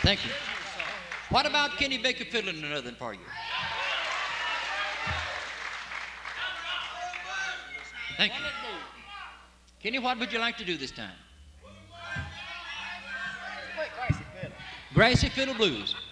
Thank you. What about Kenny Baker fiddling another for you? Thank you. Kenny, what would you like to do this time? Grassy Fiddle Blues.